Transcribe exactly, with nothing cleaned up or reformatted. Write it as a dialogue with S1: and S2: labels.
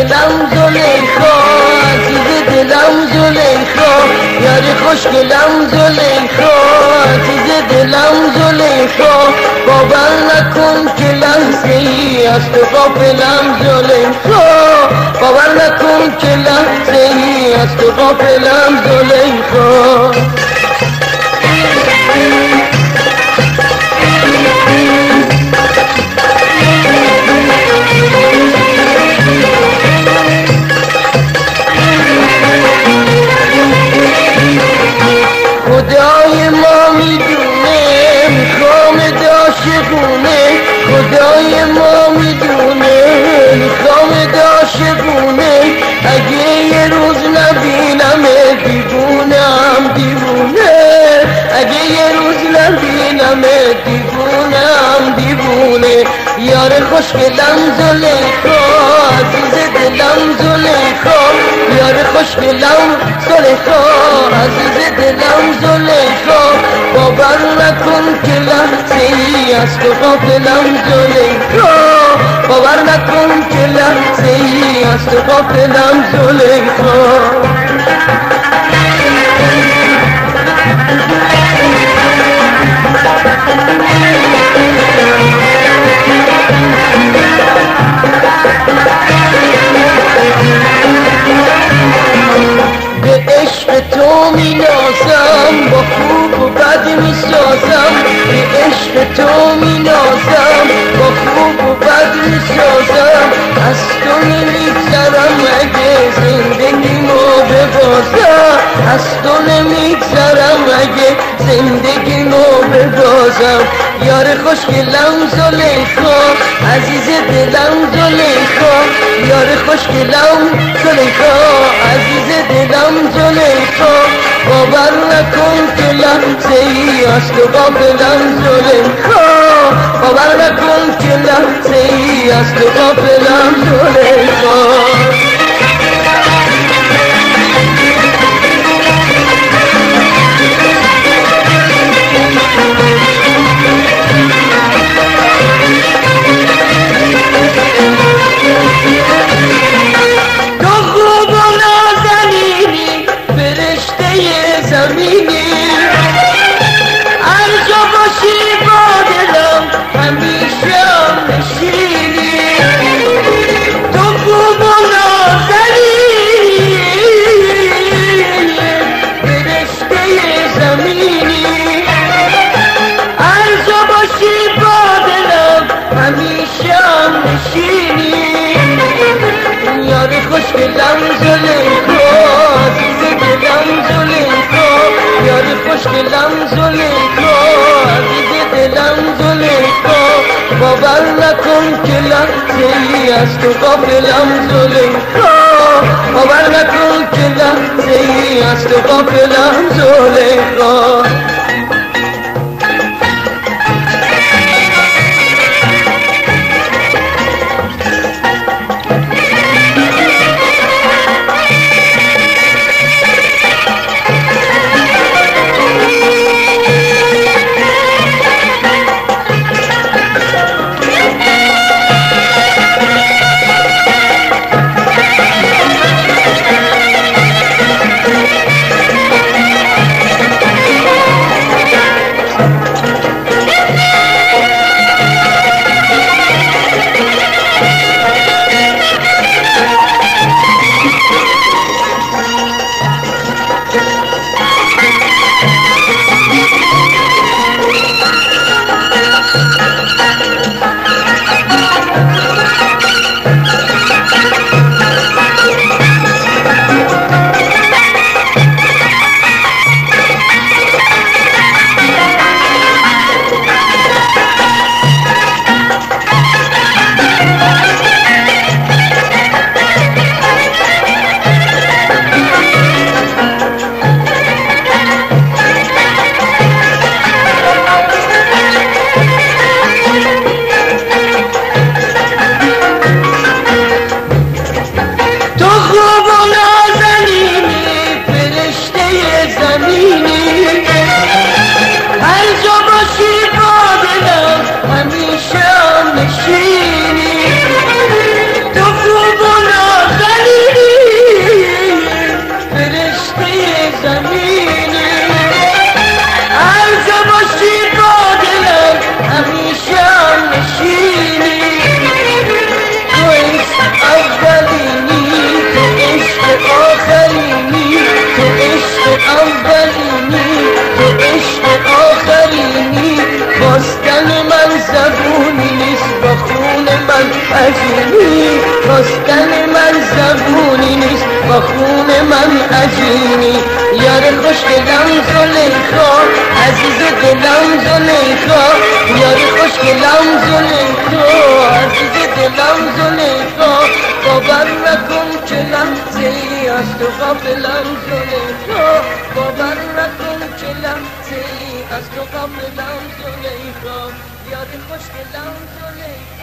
S1: خوشگلم زلیخا، عزیز دلم زلیخا، یار خوشگلم زلیخا، عزیز دلم زلیخا، باور نکن که لحظه ای از تو غافلم زلیخا، باور نکن که لحظه ای از تو غافلم زلیخا. خدای ما میدونه میخوام عاشقونه، خدای ما میدونه میخوام عاشقونه، اگه یه روز نبینم دیوونم دیوونه، اگه یه روز نبینم دیوونم دیوونه. یار خوشگلم زلیخا، عزیز دلم زلیخا، یار خوشگلم زلیخا، عزیز دلم زلیخا، باور نکن که لحظه ای از تو غافلم زلیخا، باور نکن که لحظه ای از تو غافلم زلیخا. به عشق تو می نازم، با خوب و بد می سازم، به عشق تو می نازم، با خوب و بد می سازم، از تو نمیگذرم اگه زندگیمو ببازم، از تو نمیگذرم اگه زندگیمو ببازم. یار خوشگلم زلیخا، عزیز دلم زلیخا، یار خوشگلم زلیخا، عزیز دلم زلیخا، باور نکن که لحظه ای از تو غافلم زلیخا، باور نکن که لحظه ای از تو غافلم زلیخا. خوشگلم زلیخا، عزیز دلم زلیخا، یار خوشگلم زلیخا، عزیز دلم زلیخا، باور نکن که لحظه ای از تو غافلم زلیخا، باور نکن که لحظه ای از تو غافلم زلیخا. عجینی خواستن من زبونی نیست با خون من عجینی یار خوشگلم زلیخا عزیز دلم زلیخا یار خوشگلم زلیخا عزیز دلم زلیخا باور نکن که لحظه ای از تو غافلم زلیخا باور نکن که لحظه ای از تو غافلم زلیخا یار خوشگلم زلیخا